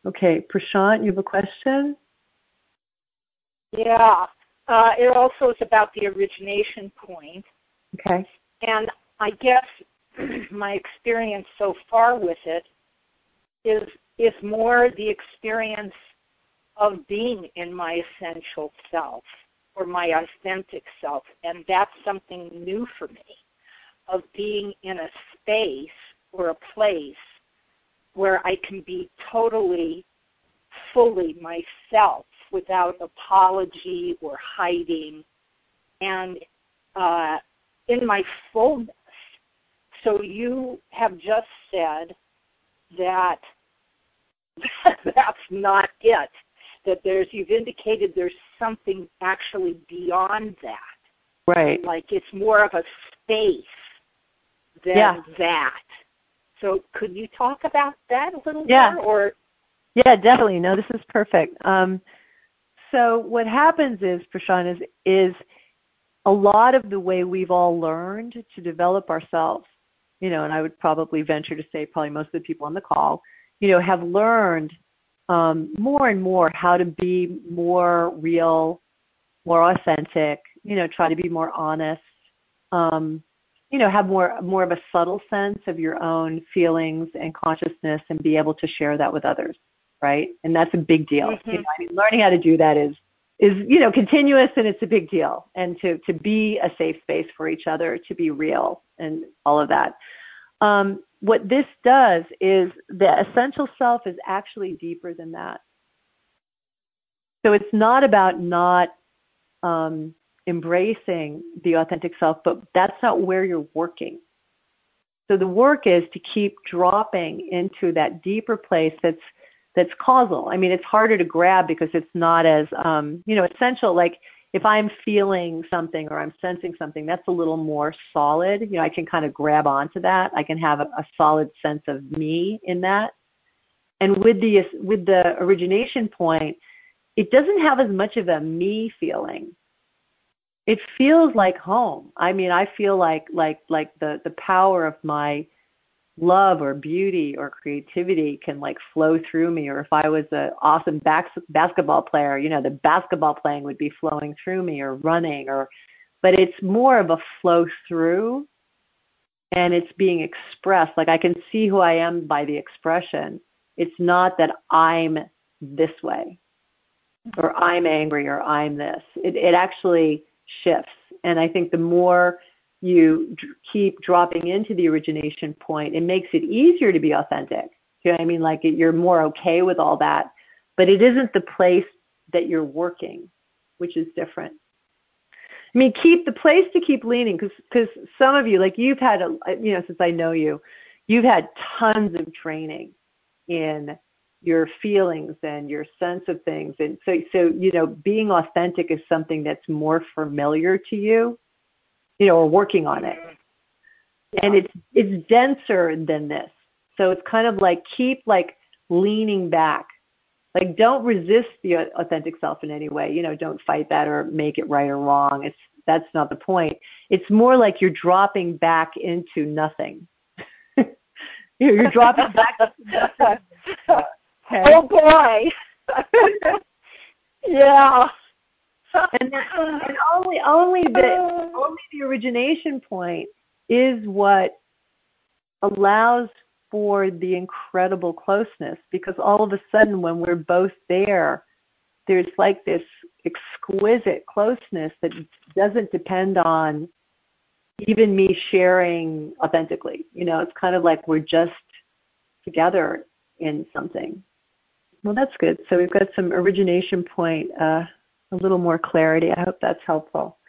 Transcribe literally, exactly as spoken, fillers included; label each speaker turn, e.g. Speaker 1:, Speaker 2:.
Speaker 1: Okay, Prashant, you have a question?
Speaker 2: Yeah. Uh, it also is about the origination point.
Speaker 1: Okay.
Speaker 2: And I guess my experience so far with it is is more the experience of being in my essential self or my authentic self. And that's something new for me, of being in a space or a place where I can be totally, fully myself without apology or hiding, and uh, in my fullness. So you have just said that that's not it, that there's, you've indicated there's something actually beyond that.
Speaker 1: Right.
Speaker 2: Like it's more of a space than
Speaker 1: yeah.
Speaker 2: that. So could you talk about that a little
Speaker 1: yeah.
Speaker 2: more? Or
Speaker 1: Yeah, definitely. No, this is perfect. Um, so what happens is, Prashant, is, is a lot of the way we've all learned to develop ourselves, you know, and I would probably venture to say probably most of the people on the call, you know, have learned um, more and more how to be more real, more authentic, you know, try to be more honest, um, you know, have more more of a subtle sense of your own feelings and consciousness and be able to share that with others, right? And that's a big deal.
Speaker 2: Mm-hmm.
Speaker 1: You know, I mean, learning how to do that is, is you know, continuous, and it's a big deal. And to, to be a safe space for each other, to be real and all of that. Um, what this does is the essential self is actually deeper than that. So it's not about not um, embracing the authentic self, but that's not where you're working. So the work is to keep dropping into that deeper place that's that's causal. I mean, it's harder to grab because it's not as, um, you know, essential. Like if I'm feeling something or I'm sensing something, that's a little more solid. You know, I can kind of grab onto that. I can have a, a solid sense of me in that. And with the with the origination point, it doesn't have as much of a me feeling. It feels like home. I mean, I feel like like like the, the power of my love or beauty or creativity can like flow through me. Or if I was an awesome bas- basketball player, you know, the basketball playing would be flowing through me, or running, or, but it's more of a flow through, and it's being expressed. Like I can see who I am by the expression. It's not that I'm this way, or I'm angry, or I'm this. It, it actually shifts. And I think the more you d- keep dropping into the origination point, it makes it easier to be authentic. You know what I mean? Like it, you're more okay with all that, but it isn't the place that you're working, which is different. I mean, keep the place to keep leaning, because because some of you, like you've had, a, you know, since I know you, you've had tons of training in your feelings and your sense of things. And so, so, you know, being authentic is something that's more familiar to you, you know, or working on it. And it's, it's denser than this. So it's kind of like, keep like leaning back. Like don't resist the authentic self in any way. You know, don't fight that or make it right or wrong. It's, that's not the point. It's more like you're dropping back into nothing. you're, you're dropping back into nothing.
Speaker 2: Okay. Oh boy. Yeah.
Speaker 1: And, that, and only only the only the origination point is what allows for the incredible closeness, because all of a sudden when we're both there, there's like this exquisite closeness that doesn't depend on even me sharing authentically. You know, it's kind of like we're just together in something. Well, that's good. So we've got some origination point, uh, a little more clarity. I hope that's helpful.